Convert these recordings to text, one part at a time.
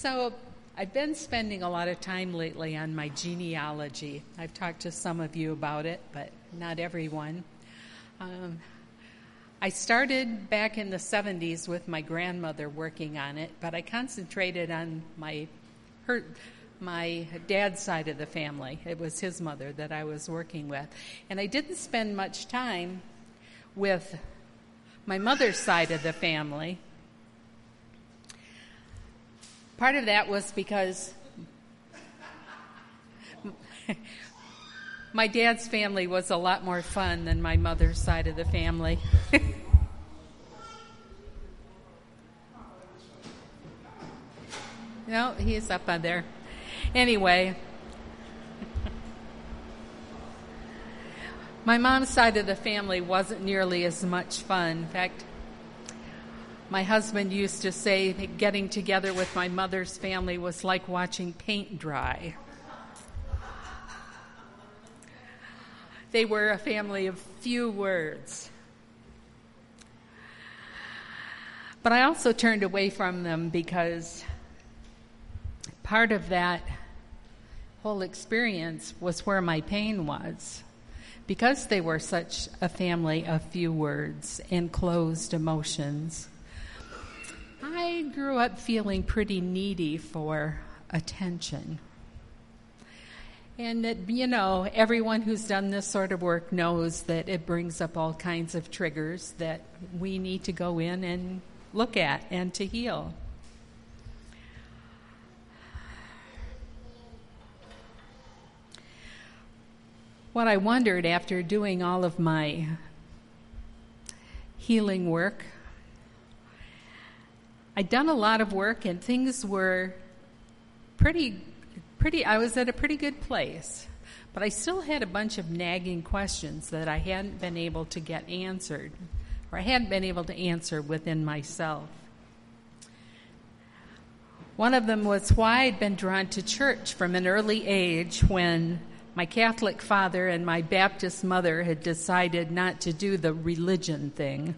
So I've been spending a lot of time lately on my genealogy. I've talked to some of you about it, but not everyone. I started back in the 70s with my grandmother working on it, but I concentrated on my dad's side of the family. It was his mother that I was working with. And I didn't spend much time with my mother's side of the family. Part of that was because my dad's family was a lot more fun than my mother's side of the family. No, he's up on there. Anyway, my mom's side of the family wasn't nearly as much fun. In fact, my husband used to say that getting together with my mother's family was like watching paint dry. They were a family of few words. But I also turned away from them because part of that whole experience was where my pain was. Because they were such a family of few words and closed emotions, I grew up feeling pretty needy for attention. And that, everyone who's done this sort of work knows that it brings up all kinds of triggers that we need to go in and look at and to heal. What I wondered after doing all of my healing work, I'd done a lot of work and things were pretty, I was at a pretty good place. But I still had a bunch of nagging questions that I hadn't been able to get answered, or I hadn't been able to answer within myself. One of them was why I'd been drawn to church from an early age when my Catholic father and my Baptist mother had decided not to do the religion thing.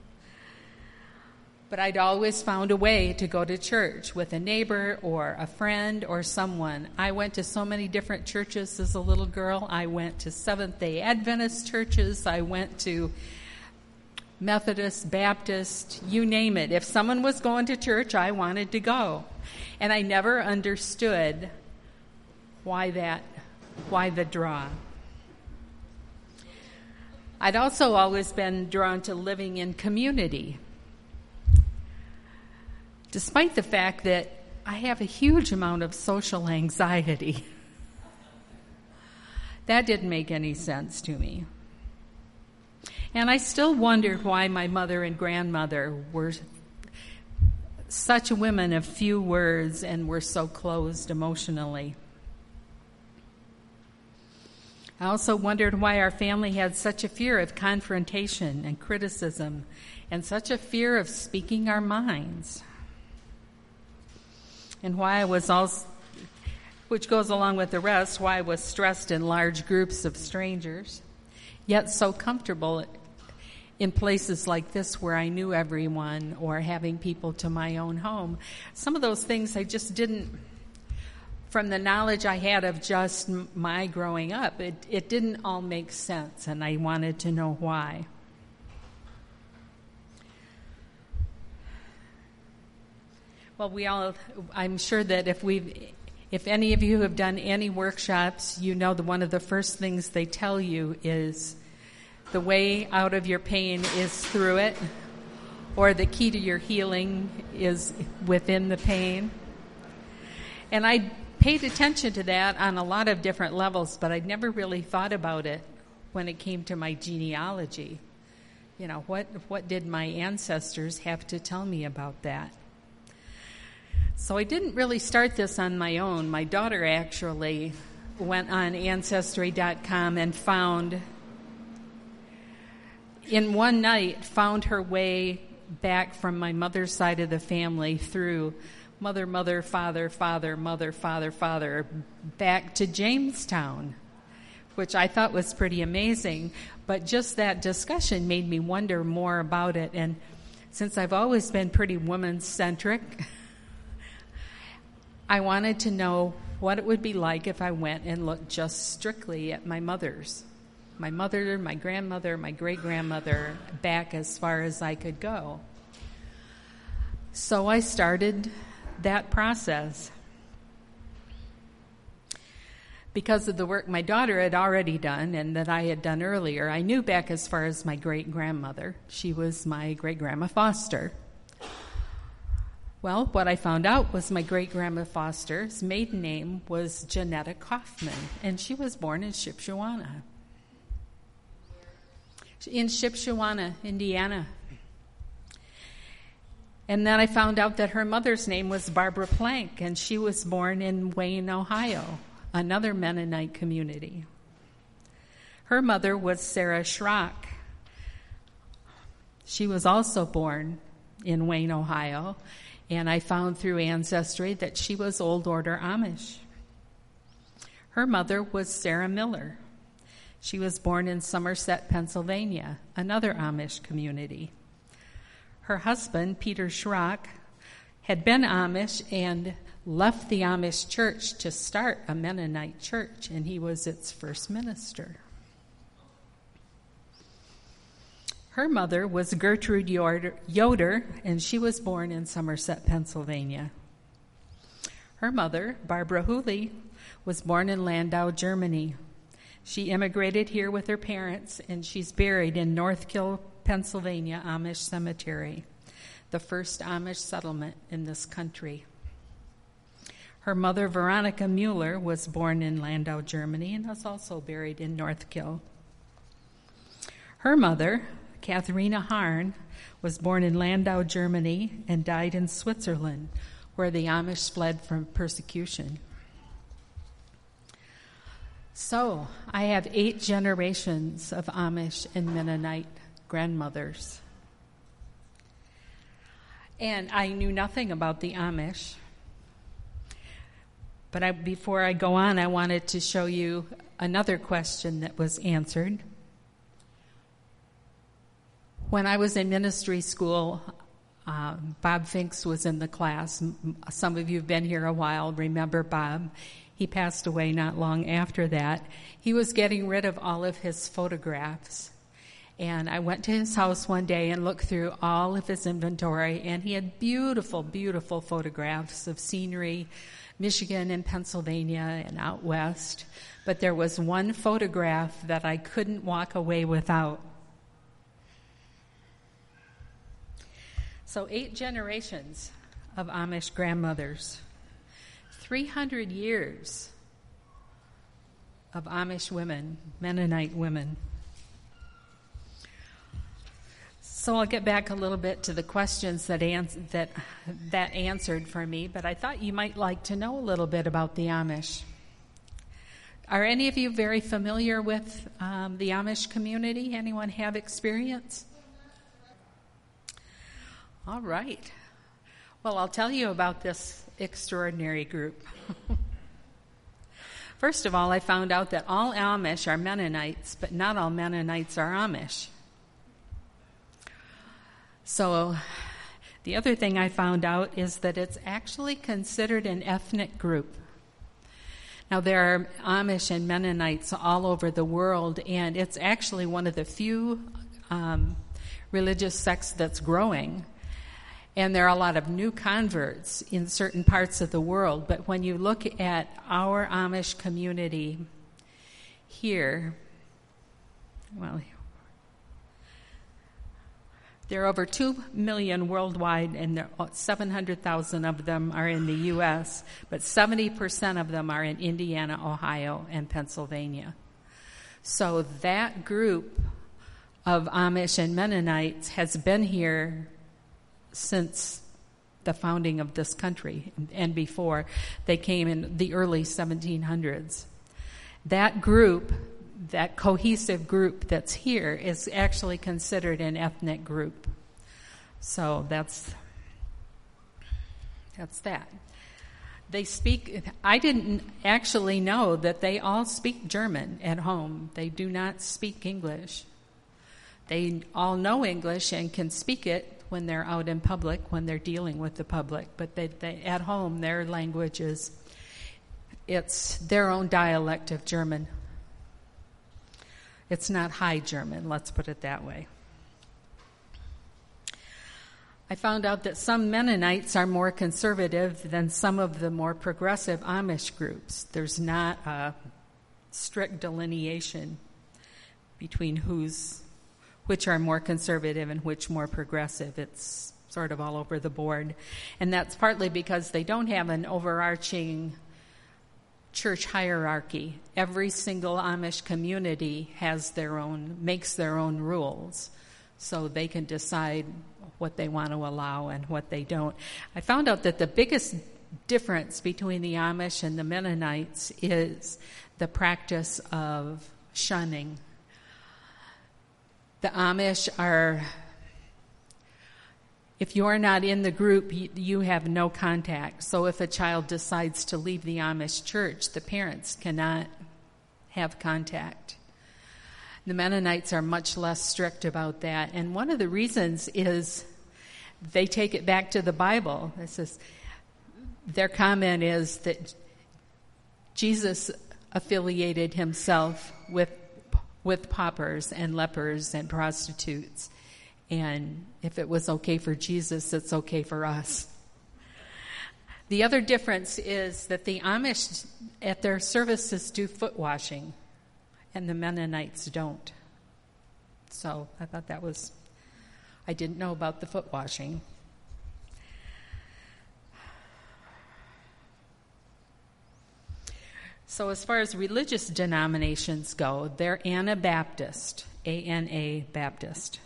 But I'd always found a way to go to church with a neighbor or a friend or someone. I went to so many different churches as a little girl. I went to Seventh-day Adventist churches. I went to Methodist, Baptist, you name it. If someone was going to church, I wanted to go. And I never understood why the draw. I'd also always been drawn to living in community, despite the fact that I have a huge amount of social anxiety. That didn't make any sense to me. And I still wondered why my mother and grandmother were such women of few words and were so closed emotionally. I also wondered why our family had such a fear of confrontation and criticism and such a fear of speaking our minds. And why I was also, which goes along with the rest, why I was stressed in large groups of strangers, yet so comfortable in places like this where I knew everyone or having people to my own home. Some of those things I just didn't, from the knowledge I had of just my growing up, it didn't all make sense, and I wanted to know why. Well, I'm sure that if any of you have done any workshops, you know that one of the first things they tell you is the way out of your pain is through it, or the key to your healing is within the pain. And I paid attention to that on a lot of different levels, but I'd never really thought about it when it came to my genealogy. What did my ancestors have to tell me about that? So I didn't really start this on my own. My daughter actually went on Ancestry.com and found her way back from my mother's side of the family through mother, father, father, mother, father, father, back to Jamestown, which I thought was pretty amazing. But just that discussion made me wonder more about it. And since I've always been pretty woman-centric, I wanted to know what it would be like if I went and looked just strictly at my mothers. My mother, my grandmother, my great-grandmother, back as far as I could go. So I started that process. Because of the work my daughter had already done and that I had done earlier, I knew back as far as my great-grandmother. She was my great-grandma Foster. Well, what I found out was my great-grandma Foster's maiden name was Janetta Kaufman, and she was born in Shipshewana. In Shipshewana, Indiana. And then I found out that her mother's name was Barbara Plank, and she was born in Wayne, Ohio, another Mennonite community. Her mother was Sarah Schrock. She was also born in Wayne, Ohio, and I found through Ancestry that she was Old Order Amish. Her mother was Sarah Miller. She was born in Somerset, Pennsylvania, another Amish community. Her husband, Peter Schrock, had been Amish and left the Amish church to start a Mennonite church, and he was its first minister. Her mother was Gertrude Yoder, and she was born in Somerset, Pennsylvania. Her mother, Barbara Hooley, was born in Landau, Germany. She immigrated here with her parents, and she's buried in Northkill, Pennsylvania Amish Cemetery, the first Amish settlement in this country. Her mother, Veronica Mueller, was born in Landau, Germany, and is also buried in Northkill. Her mother, Katharina Harn, was born in Landau, Germany, and died in Switzerland, where the Amish fled from persecution. So, I have 8 generations of Amish and Mennonite grandmothers. And I knew nothing about the Amish. But before I go on, I wanted to show you another question that was answered. When I was in ministry school, Bob Finks was in the class. Some of you have been here a while, remember Bob. He passed away not long after that. He was getting rid of all of his photographs. And I went to his house one day and looked through all of his inventory, and he had beautiful, beautiful photographs of scenery, Michigan and Pennsylvania and out west. But there was one photograph that I couldn't walk away without. So 8 generations of Amish grandmothers. 300 years of Amish women, Mennonite women. So I'll get back a little bit to the questions that answered for me, but I thought you might like to know a little bit about the Amish. Are any of you very familiar with the Amish community? Anyone have experience? All right. Well, I'll tell you about this extraordinary group. First of all, I found out that all Amish are Mennonites, but not all Mennonites are Amish. So the other thing I found out is that it's actually considered an ethnic group. Now, there are Amish and Mennonites all over the world, and it's actually one of the few religious sects that's growing. And there are a lot of new converts in certain parts of the world. But when you look at our Amish community here, well, there are over 2 million worldwide, and 700,000 of them are in the U.S., but 70% of them are in Indiana, Ohio, and Pennsylvania. So that group of Amish and Mennonites has been here since the founding of this country and before. They came in the early 1700s. That group, that cohesive group that's here, is actually considered an ethnic group. So that's that. They speak, I didn't actually know that they all speak German at home. They do not speak English. They all know English and can speak it when they're out in public, when they're dealing with the public. But they at home, their language it's their own dialect of German. It's not High German, let's put it that way. I found out that some Mennonites are more conservative than some of the more progressive Amish groups. There's not a strict delineation between which are more conservative and which more progressive. It's sort of all over the board. And that's partly because they don't have an overarching church hierarchy. Every single Amish community makes their own rules, so they can decide what they want to allow and what they don't. I found out that the biggest difference between the Amish and the Mennonites is the practice of shunning. The Amish if you're not in the group, you have no contact. So if a child decides to leave the Amish church, the parents cannot have contact. The Mennonites are much less strict about that. And one of the reasons is they take it back to the Bible. Their comment is that Jesus affiliated himself with paupers and lepers and prostitutes. And if it was okay for Jesus, it's okay for us. The other difference is that the Amish at their services do foot washing, and the Mennonites don't. So I thought I didn't know about the foot washing. So as far as religious denominations go, they're Anabaptist, A-N-A Baptist.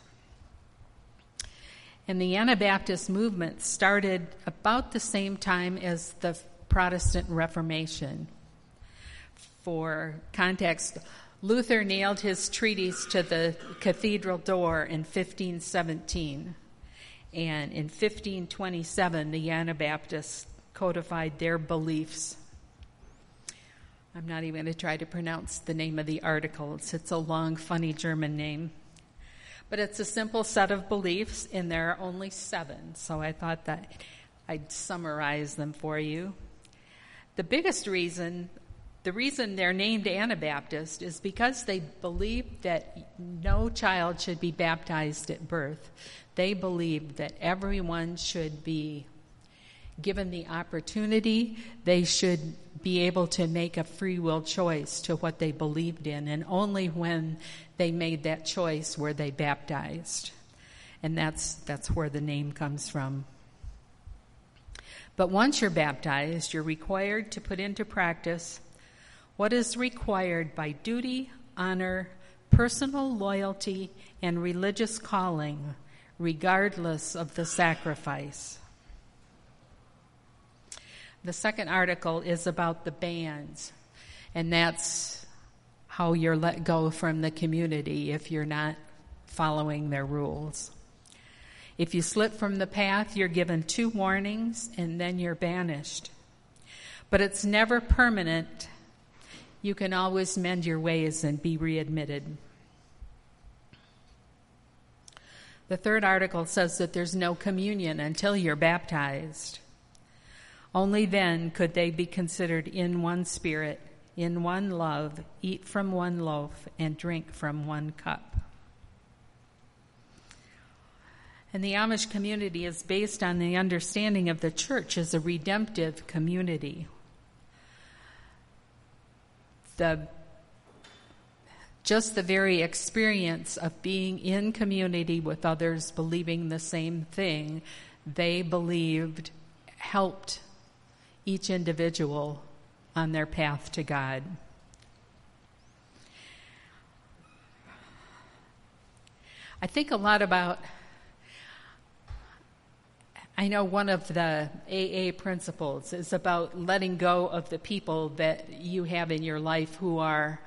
And the Anabaptist movement started about the same time as the Protestant Reformation. For context, Luther nailed his treatise to the cathedral door in 1517. And in 1527, the Anabaptists codified their beliefs. I'm not even going to try to pronounce the name of the article. It's a long, funny German name. But it's a simple set of beliefs, and there are only 7. So I thought that I'd summarize them for you. The reason they're named Anabaptist is because they believe that no child should be baptized at birth. They believe that everyone should be given the opportunity. They should be able to make a free will choice to what they believed in, and only when they made that choice were they baptized. And that's where the name comes from. But once you're baptized, you're required to put into practice what is required by duty, honor, personal loyalty, and religious calling, regardless of the sacrifice. The second article is about the bands, and that's how you're let go from the community if you're not following their rules. If you slip from the path, you're given 2 warnings, and then you're banished. But it's never permanent. You can always mend your ways and be readmitted. The third article says that there's no communion until you're baptized. Only then could they be considered in one spirit, in one love, eat from one loaf, and drink from one cup. And the Amish community is based on the understanding of the church as a redemptive community. Just the very experience of being in community with others believing the same thing, they believed helped each individual on their path to God. I think a lot about, I know one of the AA principles is about letting go of the people that you have in your life who are,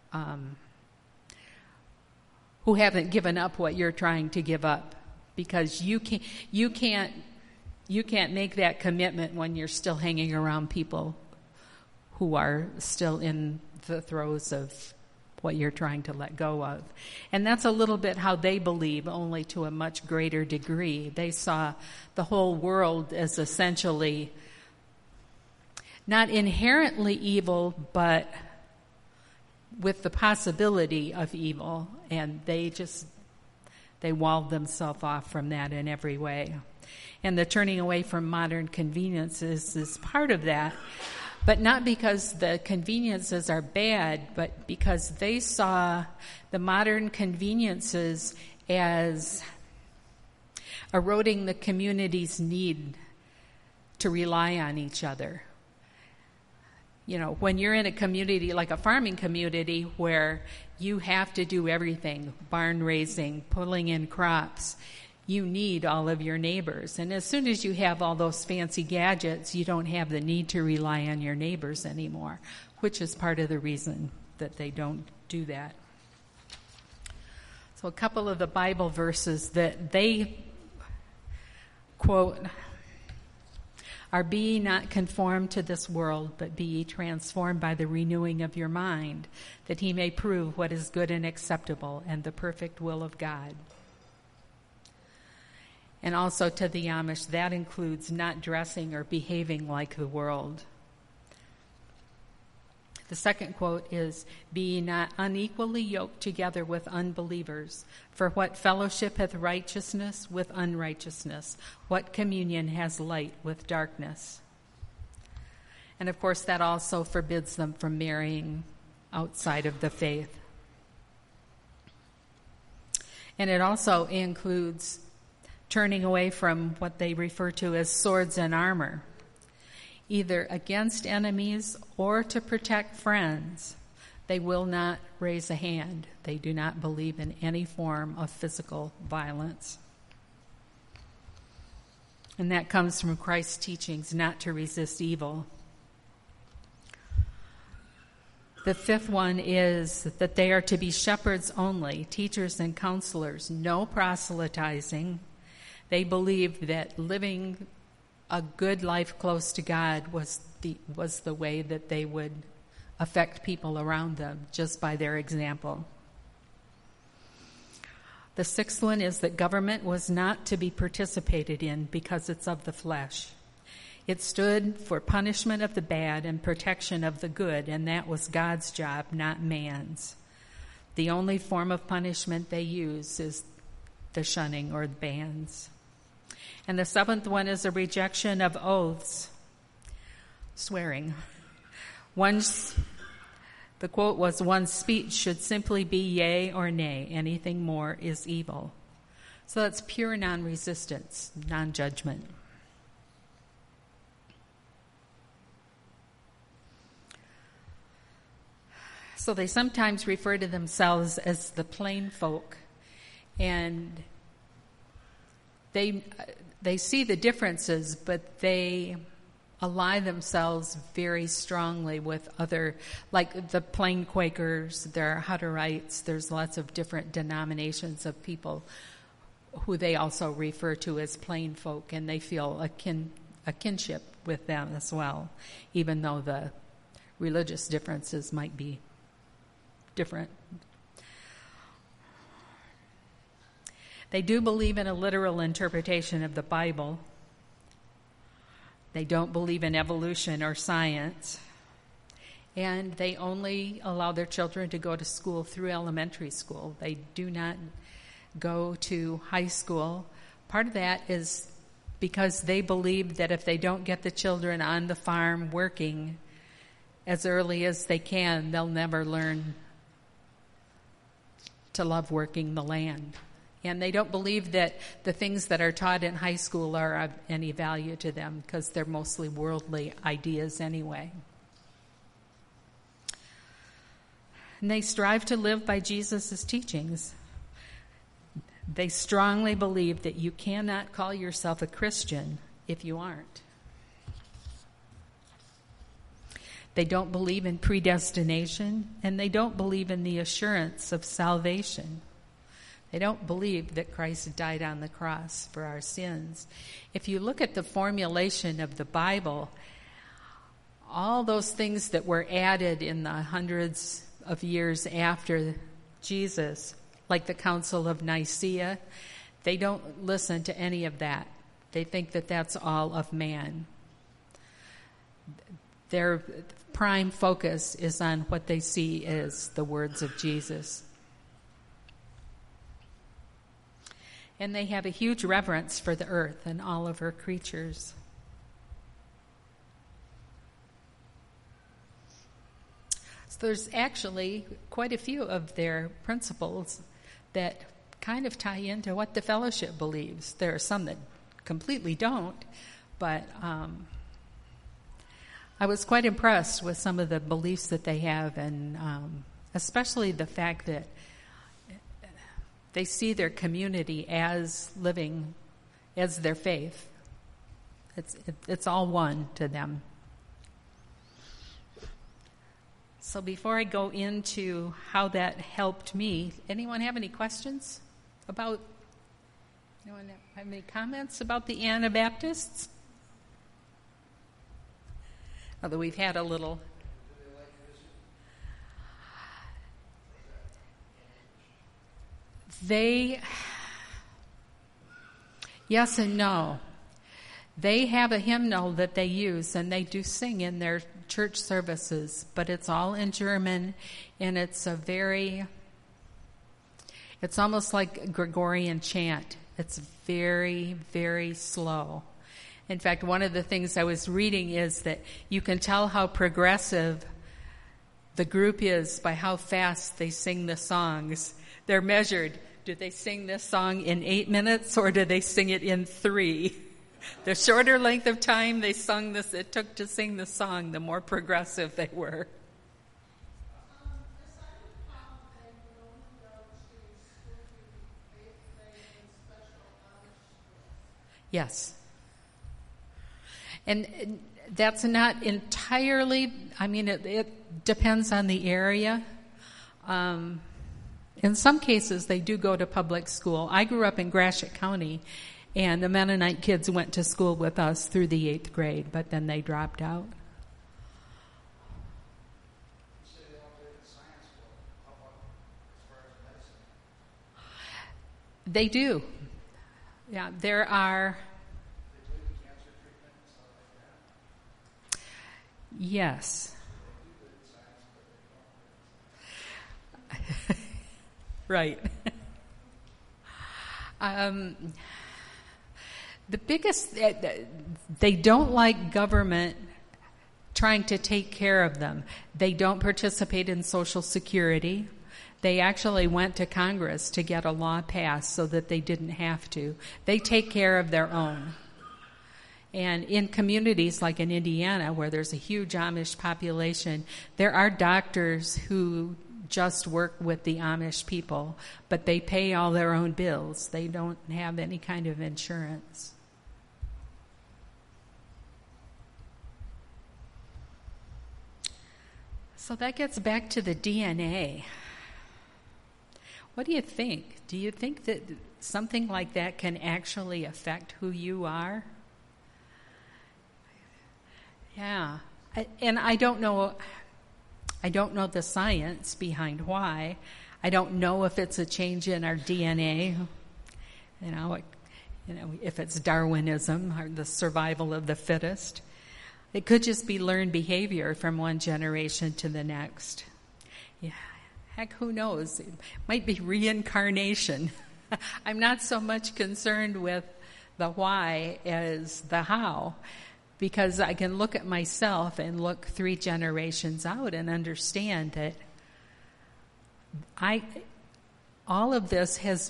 who haven't given up what you're trying to give up, because you can't make that commitment when you're still hanging around people who are still in the throes of what you're trying to let go of. And that's a little bit how they believe, only to a much greater degree. They saw the whole world as essentially not inherently evil, but with the possibility of evil, and they walled themselves off from that in every way. And the turning away from modern conveniences is part of that, but not because the conveniences are bad, but because they saw the modern conveniences as eroding the community's need to rely on each other. You know, when you're in a community like a farming community where you have to do everything, barn raising, pulling in crops, you need all of your neighbors. And as soon as you have all those fancy gadgets, you don't have the need to rely on your neighbors anymore, which is part of the reason that they don't do that. So a couple of the Bible verses that they quote are, "Be ye not conformed to this world, but be ye transformed by the renewing of your mind, that he may prove what is good and acceptable and the perfect will of God." And also to the Amish, that includes not dressing or behaving like the world. The second quote is, "Be ye not unequally yoked together with unbelievers. For what fellowship hath righteousness with unrighteousness? What communion has light with darkness?" And of course, that also forbids them from marrying outside of the faith. And it also includes turning away from what they refer to as swords and armor, either against enemies or to protect friends. They will not raise a hand. They do not believe in any form of physical violence. And that comes from Christ's teachings not to resist evil. The fifth one is that they are to be shepherds only, teachers and counselors, no proselytizing. They believed that living a good life close to God was the way that they would affect people around them, just by their example. The sixth one is that government was not to be participated in because it's of the flesh. It stood for punishment of the bad and protection of the good, and that was God's job, not man's. The only form of punishment they use is the shunning or the bans. And the seventh one is a rejection of oaths, swearing. The quote was, "One's speech should simply be yea or nay. Anything more is evil." So that's pure non-resistance, non-judgment. So they sometimes refer to themselves as the plain folk, and they see the differences, but they ally themselves very strongly with other, like the plain Quakers, there are Hutterites, there's lots of different denominations of people who they also refer to as plain folk, and they feel a kinship with them as well, even though the religious differences might be different. They do believe in a literal interpretation of the Bible. They don't believe in evolution or science. And they only allow their children to go to school through elementary school. They do not go to high school. Part of that is because they believe that if they don't get the children on the farm working as early as they can, they'll never learn to love working the land. And they don't believe that the things that are taught in high school are of any value to them because they're mostly worldly ideas anyway. And they strive to live by Jesus' teachings. They strongly believe that you cannot call yourself a Christian if you aren't. They don't believe in predestination, and they don't believe in the assurance of salvation. They don't believe that Christ died on the cross for our sins. If you look at the formulation of the Bible, all those things that were added in the hundreds of years after Jesus, like the Council of Nicaea. They don't listen to any of that. They think that that's all of man. Their prime focus is on what they see as the words of Jesus. And they have a huge reverence for the earth and all of her creatures. So there's actually quite a few of their principles that kind of tie into what the fellowship believes. There are some that completely don't, but I was quite impressed with some of the beliefs that they have, and especially the fact that they see their community as living as their faith. It's all one to them. So before I go into how that helped me, anyone have any questions about, anyone have any comments about the Anabaptists? Although we've had a little. Yes and no. They have a hymnal that they use, and they do sing in their church services, but it's all in German, and it's almost like Gregorian chant. It's very, very slow. In fact, one of the things I was reading is that you can tell how progressive the group is by how fast they sing the songs. They're measured. Do they sing this song in 8 minutes, or do they sing it in 3? The shorter length of time it took to sing the song, the more progressive they were. Yes. And that's not entirely, it depends on the area. In some cases, they do go to public school. I grew up in Gratiot County, and the Mennonite kids went to school with us through the 8th grade, but then they dropped out. They do. Yeah, there are. Yes. Right. The biggest, they don't like government trying to take care of them. They don't participate in Social Security. They actually went to Congress to get a law passed so that they didn't have to. They take care of their own. And in communities like in Indiana, where there's a huge Amish population, there are doctors who just work with the Amish people, but they pay all their own bills. They don't have any kind of insurance. So that gets back to the DNA. What do you think? Do you think that something like that can actually affect who you are? Yeah. And I don't know the science behind why. I don't know if it's a change in our DNA. If it's Darwinism or the survival of the fittest. It could just be learned behavior from one generation to the next. Yeah. Heck, who knows? It might be reincarnation. I'm not so much concerned with the why as the how, because I can look at myself and look 3 generations out and understand that all of this has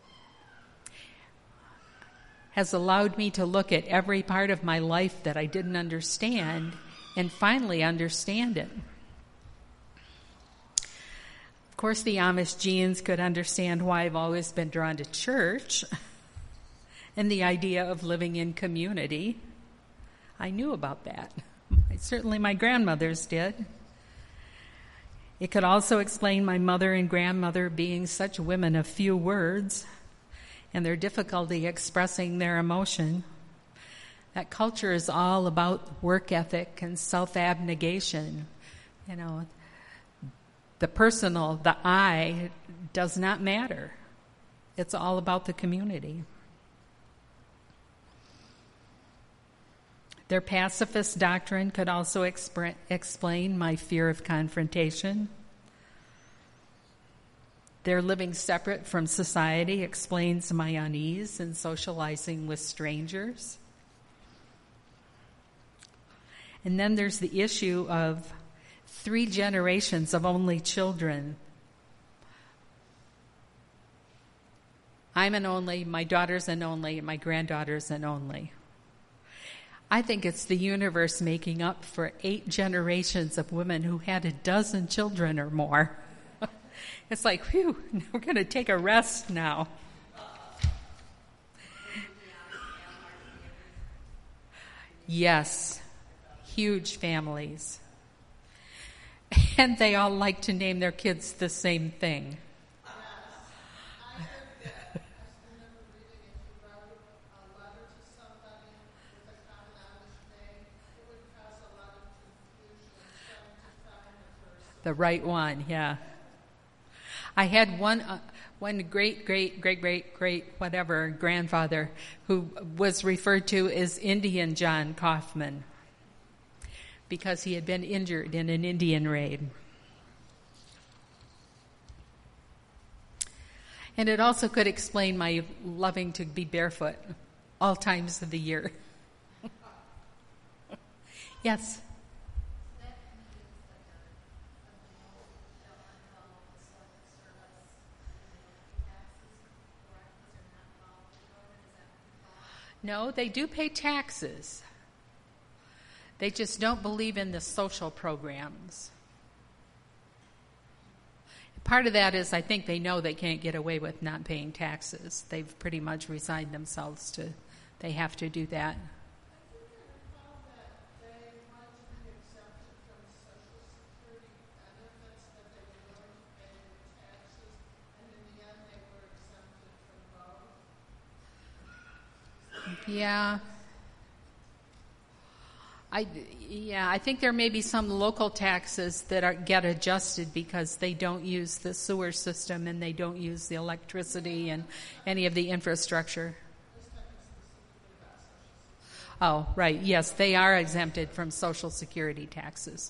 allowed me to look at every part of my life that I didn't understand and finally understand it. Of course, the Amish genes could understand why I've always been drawn to church and the idea of living in community. I knew about that. Certainly my grandmothers did. It could also explain my mother and grandmother being such women of few words and their difficulty expressing their emotion. That culture is all about work ethic and self-abnegation. the personal, the I, does not matter. It's all about the community. Their pacifist doctrine could also explain my fear of confrontation. Their living separate from society explains my unease in socializing with strangers. And then there's the issue of 3 generations of only children. I'm an only, my daughter's an only, my granddaughter's an only. I think it's the universe making up for 8 generations of women who had a dozen children or more. It's like, whew, we're going to take a rest now. Yes, huge families. And they all like to name their kids the same thing. The right one, yeah. I had one great whatever grandfather who was referred to as Indian John Kaufman because he had been injured in an Indian raid. And it also could explain my loving to be barefoot all times of the year. Yes. No, they do pay taxes. They just don't believe in the social programs. Part of that is I think they know they can't get away with not paying taxes. They've pretty much resigned themselves to, they have to do that. Yeah. I think there may be some local taxes that get adjusted because they don't use the sewer system and they don't use the electricity and any of the infrastructure. Oh, right. Yes, they are exempted from Social Security taxes.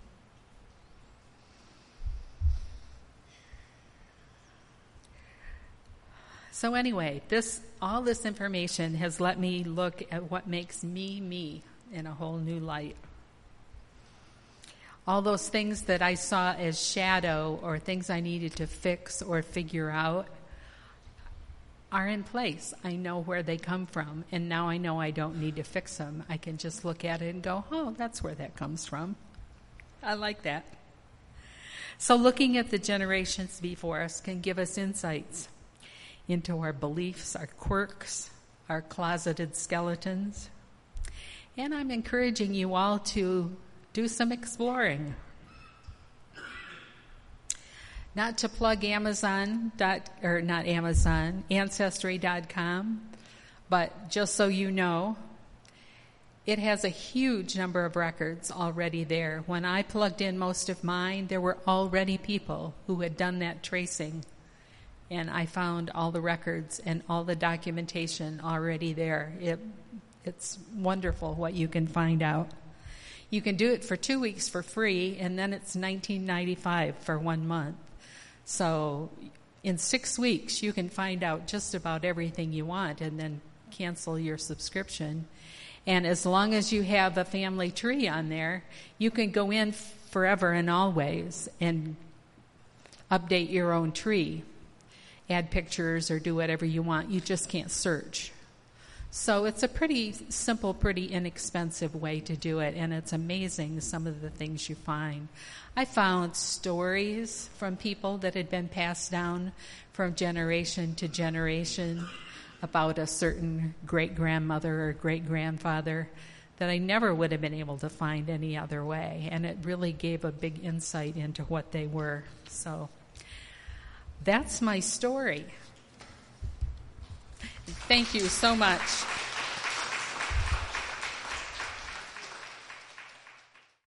So anyway, all this information has let me look at what makes me me in a whole new light. All those things that I saw as shadow or things I needed to fix or figure out are in place. I know where they come from, and now I know I don't need to fix them. I can just look at it and go, oh, that's where that comes from. I like that. So looking at the generations before us can give us insights into our beliefs, our quirks, our closeted skeletons. And I'm encouraging you all to do some exploring. Not to plug Ancestry.com, but just so you know, it has a huge number of records already there. When I plugged in most of mine, there were already people who had done that tracing. And I found all the records and all the documentation already there. It's wonderful what you can find out. You can do it for 2 weeks for free, and then it's $19.95 for 1 month. So in 6 weeks, you can find out just about everything you want and then cancel your subscription. And as long as you have a family tree on there, you can go in forever and always and update your own tree. Add pictures or do whatever you want. You just can't search. So it's a pretty simple, pretty inexpensive way to do it, and it's amazing some of the things you find. I found stories from people that had been passed down from generation to generation about a certain great-grandmother or great-grandfather that I never would have been able to find any other way, and it really gave a big insight into what they were. So that's my story. Thank you so much.